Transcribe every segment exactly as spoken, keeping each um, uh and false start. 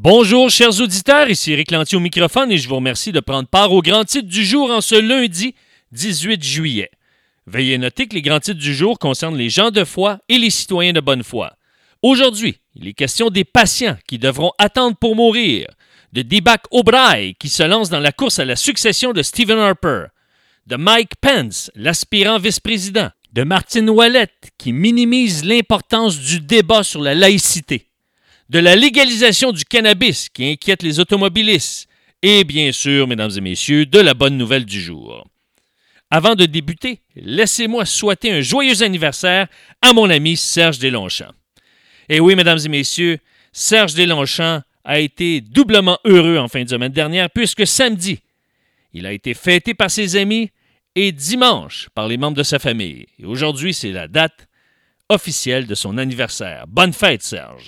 Bonjour, chers auditeurs, ici Éric Lantier au microphone et je vous remercie de prendre part aux grands titres du jour en ce lundi dix-huit juillet. Veuillez noter que les grands titres du jour concernent les gens de foi et les citoyens de bonne foi. Aujourd'hui, il est question des patients qui devront attendre pour mourir, de Deepak Oberoi qui se lance dans la course à la succession de Stephen Harper, de Mike Pence, l'aspirant vice-président, de Martine Ouellet qui minimise l'importance du débat sur la laïcité, de la légalisation du cannabis qui inquiète les automobilistes et bien sûr, mesdames et messieurs, de la bonne nouvelle du jour. Avant de débuter, laissez-moi souhaiter un joyeux anniversaire à mon ami Serge Deslongchamps. Et oui, mesdames et messieurs, Serge Deslongchamps a été doublement heureux en fin de semaine dernière puisque samedi, il a été fêté par ses amis et dimanche par les membres de sa famille. Et aujourd'hui, c'est la date officielle de son anniversaire. Bonne fête, Serge!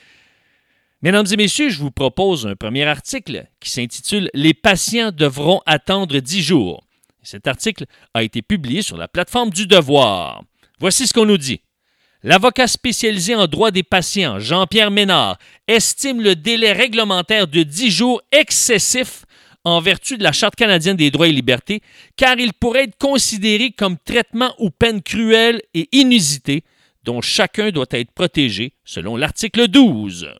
Mesdames et messieurs, je vous propose un premier article qui s'intitule « Les patients devront attendre dix jours ». Cet article a été publié sur la plateforme du Devoir. Voici ce qu'on nous dit. L'avocat spécialisé en droit des patients, Jean-Pierre Ménard, estime le délai réglementaire de dix jours excessif en vertu de la Charte canadienne des droits et libertés, car il pourrait être considéré comme traitement ou peine cruelle et inusitée dont chacun doit être protégé selon l'article douze.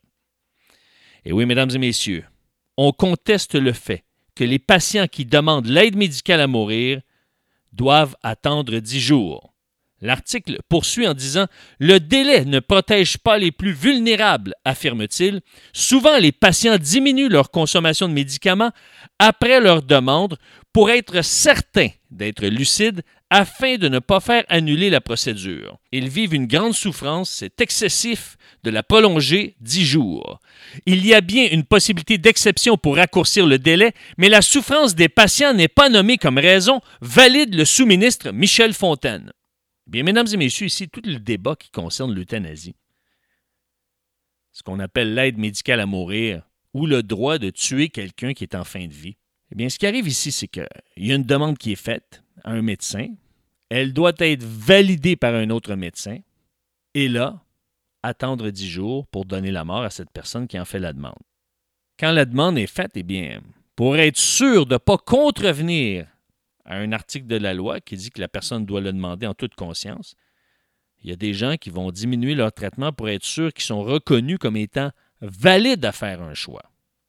Et oui, mesdames et messieurs, on conteste le fait que les patients qui demandent l'aide médicale à mourir doivent attendre dix jours. L'article poursuit en disant « Le délai ne protège pas les plus vulnérables, affirme-t-il. Souvent, les patients diminuent leur consommation de médicaments après leur demande pour être certains d'être lucides afin de ne pas faire annuler la procédure. Ils vivent une grande souffrance, c'est excessif de la prolonger dix jours. Il y a bien une possibilité d'exception pour raccourcir le délai, mais la souffrance des patients n'est pas nommée comme raison, valide le sous-ministre Michel Fontaine. » Bien, mesdames et messieurs, ici, tout le débat qui concerne l'euthanasie, ce qu'on appelle l'aide médicale à mourir ou le droit de tuer quelqu'un qui est en fin de vie, eh bien, ce qui arrive ici, c'est qu'il y a une demande qui est faite à un médecin, elle doit être validée par un autre médecin, et là, attendre dix jours pour donner la mort à cette personne qui en fait la demande. Quand la demande est faite, eh bien, pour être sûr de ne pas contrevenir à un article de la loi qui dit que la personne doit le demander en toute conscience, il y a des gens qui vont diminuer leur traitement pour être sûrs qu'ils sont reconnus comme étant valides à faire un choix.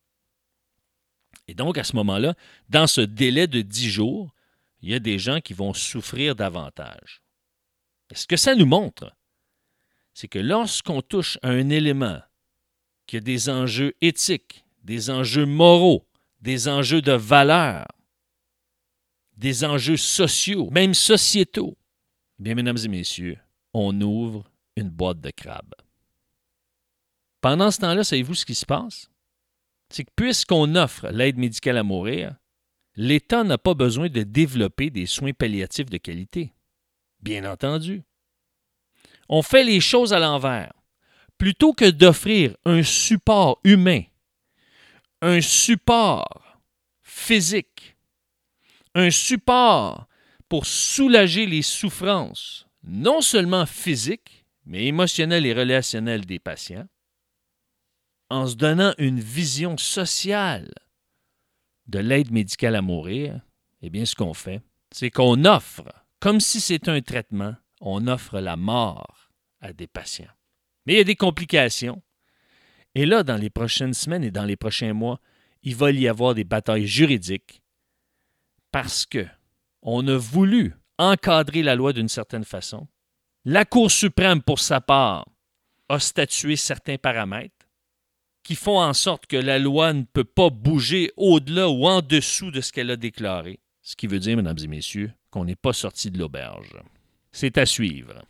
Et donc, à ce moment-là, dans ce délai de dix jours, il y a des gens qui vont souffrir davantage. Et ce que ça nous montre, c'est que lorsqu'on touche à un élément qui a des enjeux éthiques, des enjeux moraux, des enjeux de valeur, des enjeux sociaux, même sociétaux, bien, mesdames et messieurs, on ouvre une boîte de crabes. Pendant ce temps-là, savez-vous ce qui se passe? C'est que puisqu'on offre l'aide médicale à mourir, l'État n'a pas besoin de développer des soins palliatifs de qualité. Bien entendu. On fait les choses à l'envers. Plutôt que d'offrir un support humain, un support physique, un support pour soulager les souffrances, non seulement physiques, mais émotionnelles et relationnelles des patients, en se donnant une vision sociale de l'aide médicale à mourir, eh bien, ce qu'on fait, c'est qu'on offre, comme si c'était un traitement, on offre la mort à des patients. Mais il y a des complications. Et là, dans les prochaines semaines et dans les prochains mois, il va y avoir des batailles juridiques parce qu'on a voulu encadrer la loi d'une certaine façon. La Cour suprême, pour sa part, a statué certains paramètres qui font en sorte que la loi ne peut pas bouger au-delà ou en dessous de ce qu'elle a déclaré. Ce qui veut dire, mesdames et messieurs, qu'on n'est pas sorti de l'auberge. C'est à suivre.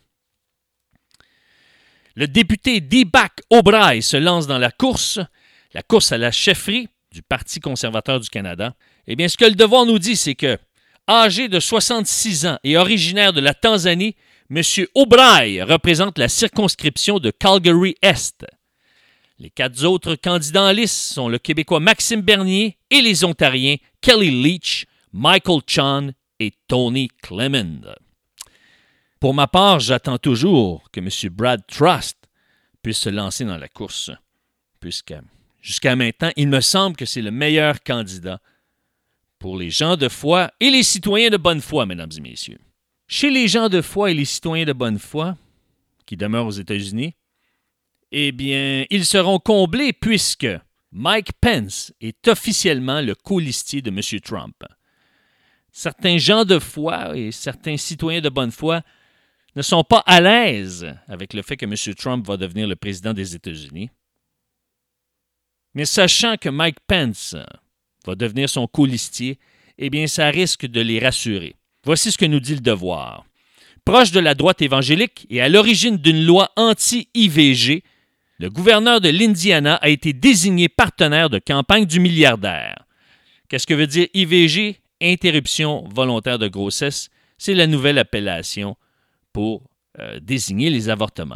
Le député Deepak Oberoi se lance dans la course, la course à la chefferie du Parti conservateur du Canada. Eh bien, ce que le Devoir nous dit, c'est que, âgé de soixante-six ans et originaire de la Tanzanie, M. Oberoi représente la circonscription de Calgary-Est. Les quatre autres candidats en liste sont le Québécois Maxime Bernier et les Ontariens Kelly Leach, Michael Chon et Tony Clement. Pour ma part, j'attends toujours que M. Brad Trust puisse se lancer dans la course, puisque jusqu'à maintenant, il me semble que c'est le meilleur candidat pour les gens de foi et les citoyens de bonne foi, mesdames et messieurs. Chez les gens de foi et les citoyens de bonne foi, qui demeurent aux États-Unis, eh bien, ils seront comblés puisque Mike Pence est officiellement le colistier de M. Trump. Certains gens de foi et certains citoyens de bonne foi ne sont pas à l'aise avec le fait que M. Trump va devenir le président des États-Unis. Mais sachant que Mike Pence va devenir son colistier, eh bien, ça risque de les rassurer. Voici ce que nous dit le Devoir. Proche de la droite évangélique et à l'origine d'une loi anti-I V G, le gouverneur de l'Indiana a été désigné partenaire de campagne du milliardaire. Qu'est-ce que veut dire I V G? Interruption volontaire de grossesse. C'est la nouvelle appellation pour euh, désigner les avortements.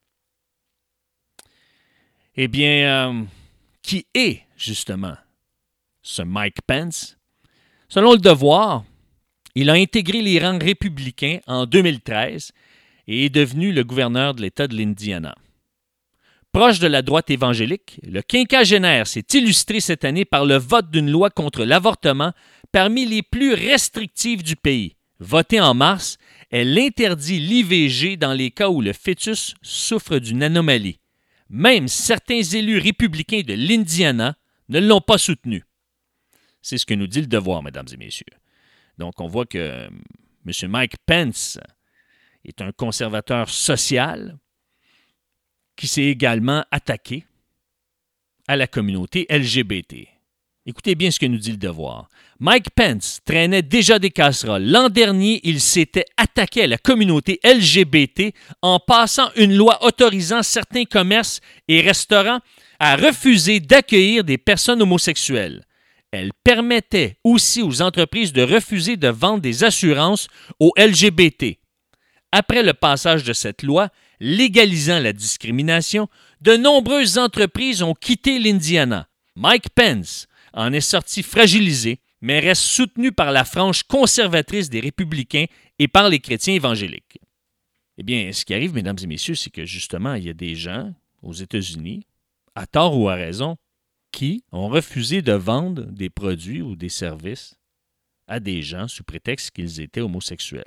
Eh bien, euh, qui est justement ce Mike Pence? Selon le Devoir, il a intégré les rangs républicains en deux mille treize et est devenu le gouverneur de l'État de l'Indiana. Proche de la droite évangélique, le quinquagénaire s'est illustré cette année par le vote d'une loi contre l'avortement parmi les plus restrictives du pays. Votée en mars, elle interdit l'I V G dans les cas où le fœtus souffre d'une anomalie. Même certains élus républicains de l'Indiana ne l'ont pas soutenu. C'est ce que nous dit le Devoir, mesdames et messieurs. Donc, on voit que euh, M. Mike Pence est un conservateur social qui s'est également attaqué à la communauté L G B T. Écoutez bien ce que nous dit le Devoir. Mike Pence traînait déjà des casseroles. L'an dernier, il s'était attaqué à la communauté L G B T en passant une loi autorisant certains commerces et restaurants à refuser d'accueillir des personnes homosexuelles. Elle permettait aussi aux entreprises de refuser de vendre des assurances aux L G B T. Après le passage de cette loi légalisant la discrimination, de nombreuses entreprises ont quitté l'Indiana. Mike Pence en est sorti fragilisé, mais reste soutenu par la frange conservatrice des républicains et par les chrétiens évangéliques. Eh bien, ce qui arrive, mesdames et messieurs, c'est que justement, il y a des gens aux États-Unis, à tort ou à raison, qui ont refusé de vendre des produits ou des services à des gens sous prétexte qu'ils étaient homosexuels.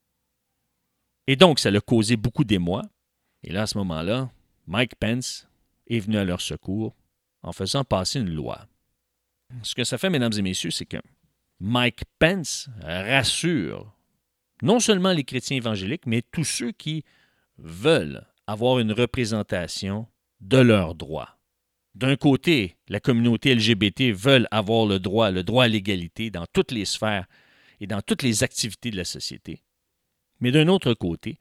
Et donc, ça a causé beaucoup d'émoi. Et là, à ce moment-là, Mike Pence est venu à leur secours en faisant passer une loi. Ce que ça fait, mesdames et messieurs, c'est que Mike Pence rassure non seulement les chrétiens évangéliques, mais tous ceux qui veulent avoir une représentation de leurs droits. D'un côté, la communauté L G B T veut avoir le droit, le droit à l'égalité dans toutes les sphères et dans toutes les activités de la société. Mais d'un autre côté,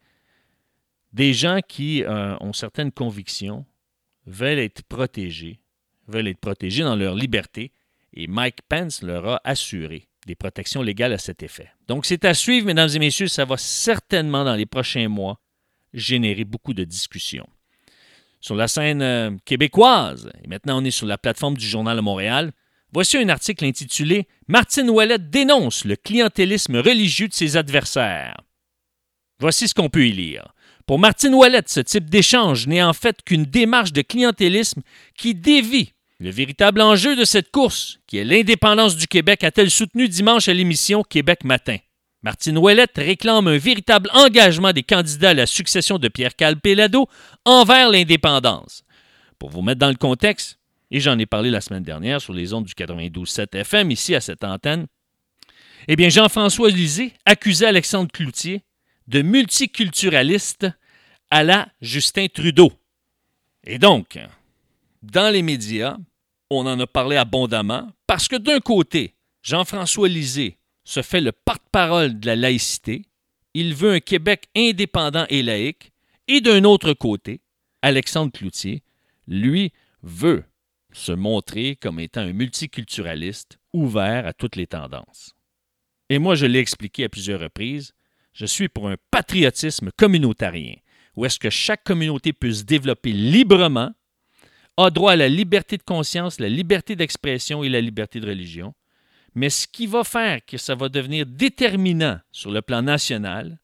des gens qui euh, ont certaines convictions veulent être protégés, veulent être protégés dans leur liberté, et Mike Pence leur a assuré des protections légales à cet effet. Donc, c'est à suivre, mesdames et messieurs, ça va certainement, dans les prochains mois, générer beaucoup de discussions. Sur la scène euh, québécoise, et maintenant on est sur la plateforme du Journal de Montréal, voici un article intitulé « Martine Ouellette dénonce le clientélisme religieux de ses adversaires ». Voici ce qu'on peut y lire. Pour Martine Ouellette, ce type d'échange n'est en fait qu'une démarche de clientélisme qui dévie le véritable enjeu de cette course, qui est l'indépendance du Québec, a-t-elle soutenu dimanche à l'émission Québec Matin. Martine Ouellette réclame un véritable engagement des candidats à la succession de Pierre-Carl Péladeau envers l'indépendance. Pour vous mettre dans le contexte, et j'en ai parlé la semaine dernière sur les ondes du quatre-vingt-douze sept F M, ici à cette antenne, eh bien Jean-François Lisée accusait Alexandre Cloutier de multiculturaliste à la Justin Trudeau. Et donc, dans les médias, on en a parlé abondamment parce que d'un côté, Jean-François Lisée se fait le porte-parole de la laïcité, il veut un Québec indépendant et laïque, et d'un autre côté, Alexandre Cloutier, lui, veut se montrer comme étant un multiculturaliste ouvert à toutes les tendances. Et moi, je l'ai expliqué à plusieurs reprises, je suis pour un patriotisme communautarien, où est-ce que chaque communauté peut se développer librement, a droit à la liberté de conscience, la liberté d'expression et la liberté de religion. Mais ce qui va faire que ça va devenir déterminant sur le plan national,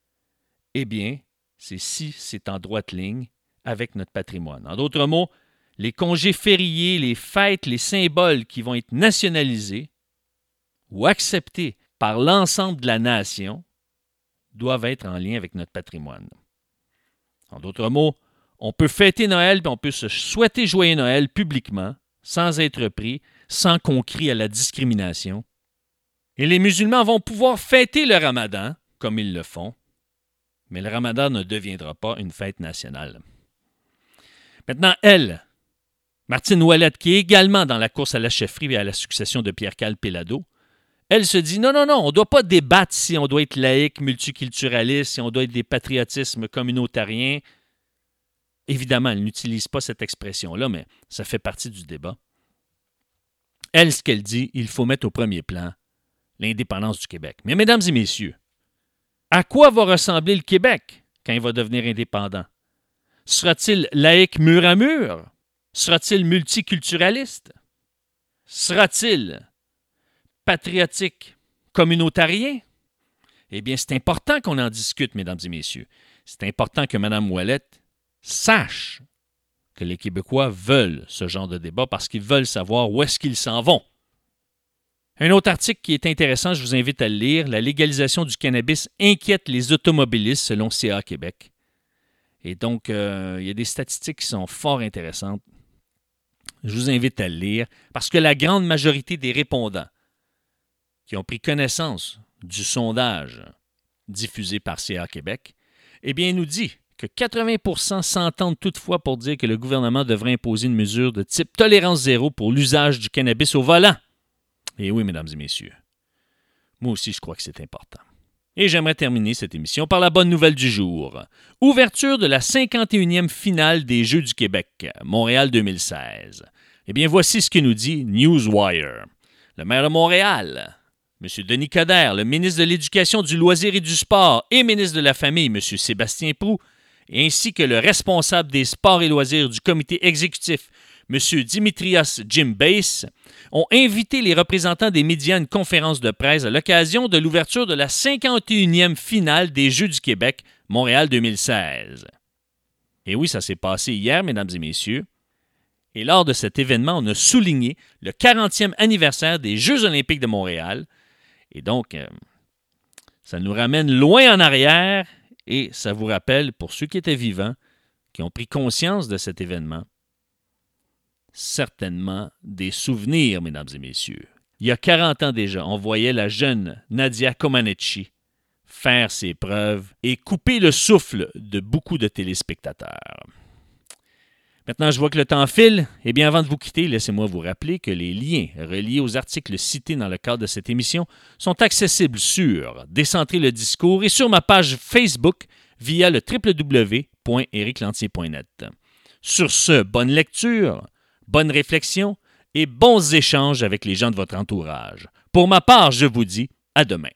eh bien, c'est si c'est en droite ligne avec notre patrimoine. En d'autres mots, les congés fériés, les fêtes, les symboles qui vont être nationalisés ou acceptés par l'ensemble de la nation doivent être en lien avec notre patrimoine. En d'autres mots, on peut fêter Noël et on peut se souhaiter joyeux Noël publiquement, sans être pris, sans qu'on crie à la discrimination. Et les musulmans vont pouvoir fêter le Ramadan, comme ils le font, mais le Ramadan ne deviendra pas une fête nationale. Maintenant, elle, Martine Ouellette, qui est également dans la course à la chefferie et à la succession de Pierre-Carl Péladeau, elle se dit non, non, non, on ne doit pas débattre si on doit être laïque, multiculturaliste, si on doit être des patriotismes communautariens. Évidemment, elle n'utilise pas cette expression-là, mais ça fait partie du débat. Elle, ce qu'elle dit, il faut mettre au premier plan l'indépendance du Québec. Mais mesdames et messieurs, à quoi va ressembler le Québec quand il va devenir indépendant? Sera-t-il laïque mur à mur? Sera-t-il multiculturaliste? Sera-t-il patriotique communautarien? Eh bien, c'est important qu'on en discute, mesdames et messieurs. C'est important que Mme Ouellette sache que les Québécois veulent ce genre de débat parce qu'ils veulent savoir où est-ce qu'ils s'en vont. Un autre article qui est intéressant, je vous invite à le lire, « La légalisation du cannabis inquiète les automobilistes selon C A Québec ». Et donc, euh, il y a des statistiques qui sont fort intéressantes. Je vous invite à le lire parce que la grande majorité des répondants qui ont pris connaissance du sondage diffusé par C A Québec, eh bien, nous dit que quatre-vingts pour cent s'entendent toutefois pour dire que le gouvernement devrait imposer une mesure de type tolérance zéro pour l'usage du cannabis au volant. Et oui, mesdames et messieurs, moi aussi, je crois que c'est important. Et j'aimerais terminer cette émission par la bonne nouvelle du jour. Ouverture de la cinquante et unième finale des Jeux du Québec, Montréal deux mille seize. Eh bien, voici ce que nous dit Newswire. Le maire de Montréal, M. Denis Coderre, le ministre de l'Éducation, du Loisir et du Sport et ministre de la Famille, M. Sébastien Proulx, ainsi que le responsable des sports et loisirs du comité exécutif, M. Dimitrios Gimbais, ont invité les représentants des médias à une conférence de presse à l'occasion de l'ouverture de la cinquante et unième finale des Jeux du Québec, Montréal deux mille seize. Et oui, ça s'est passé hier, mesdames et messieurs. Et lors de cet événement, on a souligné le quarantième anniversaire des Jeux olympiques de Montréal. Et donc, euh, ça nous ramène loin en arrière et ça vous rappelle, pour ceux qui étaient vivants, qui ont pris conscience de cet événement, certainement des souvenirs, mesdames et messieurs. Il y a quarante ans déjà, on voyait la jeune Nadia Comaneci faire ses preuves et couper le souffle de beaucoup de téléspectateurs. Maintenant, je vois que le temps file. Eh bien, avant de vous quitter, laissez-moi vous rappeler que les liens reliés aux articles cités dans le cadre de cette émission sont accessibles sur Décentrer le discours et sur ma page Facebook via le w w w point éric lantier point net. Sur ce, bonne lecture, bonne réflexion et bons échanges avec les gens de votre entourage. Pour ma part, je vous dis à demain.